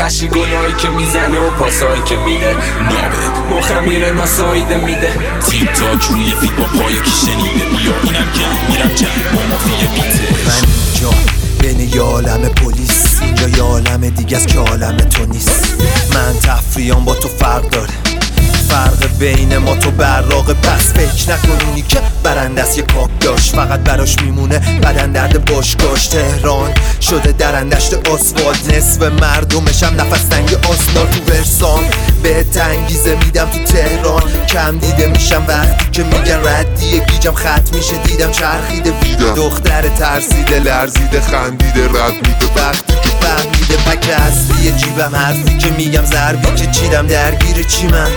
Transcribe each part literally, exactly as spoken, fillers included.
خشی گلایی که میزنه و پاسایی که میده نابه مخم میره ناسایده میده تیم تاک روی فیت با پای کی شنیده بیا اینم که میرم جنگ با مافیه بیته من اینجا بین یه عالم پلیس اینجا یه عالم دیگه از که عالم تو نیست من تفریام با تو فرق داره فرق بین ما تو براقه پس فکر نکنونی که برندست یه کاک داشت فقط براش میمونه بدن درد باشگاش تهران شده درندشت آسفالت نصف مردمشم نفس تنگ آسنار تو ورسان به تنگیزه میدم تو تهران کم دیده میشم وقتی که میگن ردیه گیجم خط میشه دیدم چرخیده ویدم دختر ترسیده لرزیده خندیده رد میده وقتی که فهمیده پک اصلی جیبم حرفی که میگم ضربی که چیدم درگیر چی من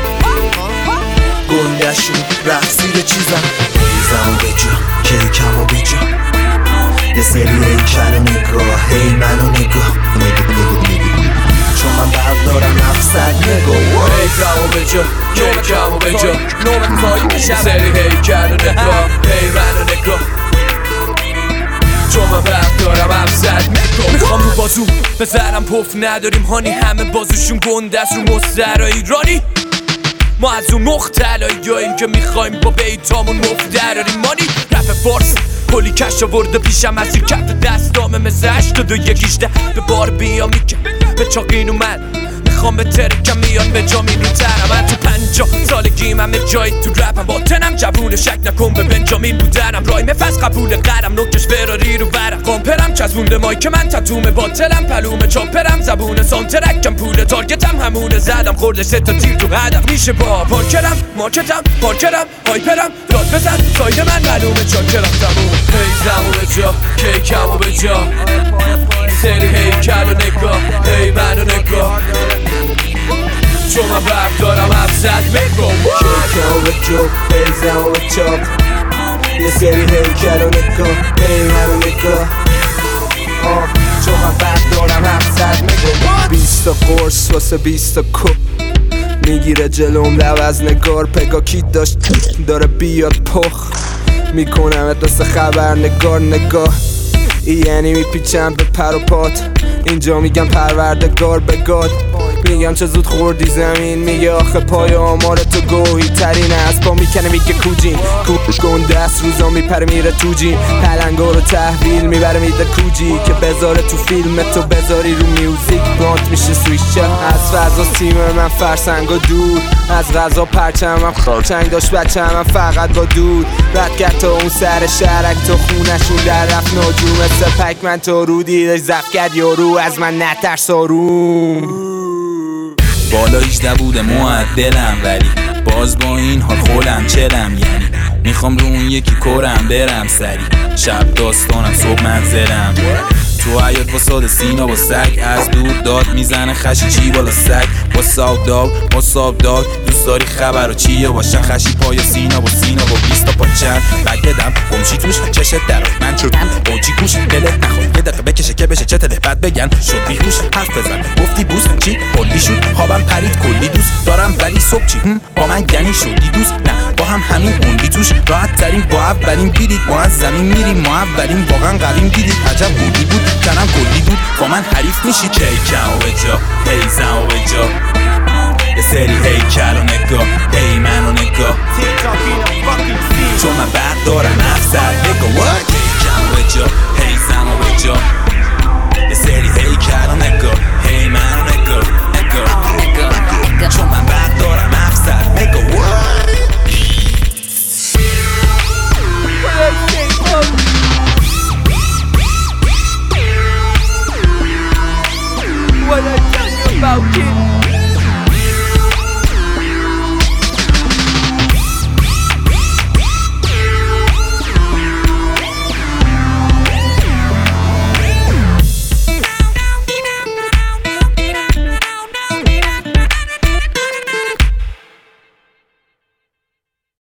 گندشون رقصیر چیزم ریزم به جا کیکم و به جا یه سری هیکل نگاه هی منو نگاه چون من بردارم افصد نگاه ریزم و به جا کیکم و به جا نومت کایی میشم سری هیکل و نگاه هی منو نگاه چون من بردارم افصد نگاه میخوام رو بازو بزنم پف نداریم هانی همه بازوشون گندست رو مستر ایرانی ما از اون مختلاییم که میخوایم با بیتامون مفت دراریم مانی رپ فارس کلی کش آورده پیشم از این کف دستامه مثل هشتاد و یکیشده به بار بیام میگم به چاقین اومد میخوام به ترکم میان به جا میرون ترم من تو پنجاه سالگیم همه جایی تو رپم با تنم جوونه شک نکن به بنجامین بودنم رایم فز قبول قرم نوکش فراری رو برم قامپرم چزمونده مای که من تتومه باطلم پلومه چاپرم زبونه سانترکم پوله تارگتم همونه زدم خورده سه تا تیر تو هدف میشه با پارکرم مارکتم پارکرم هایپرم داد بزن ساید من معلومه چاکرم تموم پیزم و به جا کیکم و به جا سری هیکل و نگاه هی منو نگاه چون من بردارم افصد میگم کیکم و به جا پیزم و به جا یه سری هیکل و نگاه هی منو نگاه چون من بردارم افصد میگم بیست تا قرص واسه بیست تا کپ میگیره جلوم لب از نگار پگا کیت داشت داره بیاد پخ میکنم اتوس خبرنگار نگاه یعنی میپیچم به پر و پات اینجا میگم پروردگار به گاد میگم چه زود خوردی زمین میگه آخه پای آمار تو گوهی ترینه از پا میکنه میگه کوجین کوش گنده است روزا میپره میره تو جیم پلنگا رو تحویل میبره میده کوجی که بذاره تو فیلم تو بذاری رو میوزیک بانت میشه سویشه از فضا تیم من فرسنگ و دور از غذا پرچمم خاچنگ داشت بچه‌م فقط با دود رد کرد تا اون سر شهرک تو خونشون در رفت ناجوم سپک من تو رو دیدش زفت کرد یارو از من نترس آروم بالا هیجده بوده معدلم ولی باز با این حال خولم چلم یعنی میخوام رو اون یکی کورم برم سری شب داستانم صبح منزلم تو حیات با ساد سینا با سگ از دور داد میزنه خشی چی بالا سگ با ساب داگ با ساب داگ دوست داری خبر و چیه باشن خشی پای سینا با سینا با بیستا پا چند بگ بدم گمشی توش چشت درات من شدم اوجی گوش دلت نخواد یه دقیقه بکشه که بشه چه تده بعد بگن شد بیهوش حرف بزن گفتی بوس چی کلی شد خوابم پرید کلی دوست دارم ولی صبح چی با من یعنی شدی دوست نه با هم همین اوندی توش راحت ترین با اولین بیدید ما از زمین میریم ما اولین واقعا قویم دیدید عجب بودی بود کنم کلی بود با من حریف میشی کیکم و به جا پیزم و به جا یه سری هیکل و نگاه هی منو نگاه چون من بردارم افصد نگاه کیکم و به جا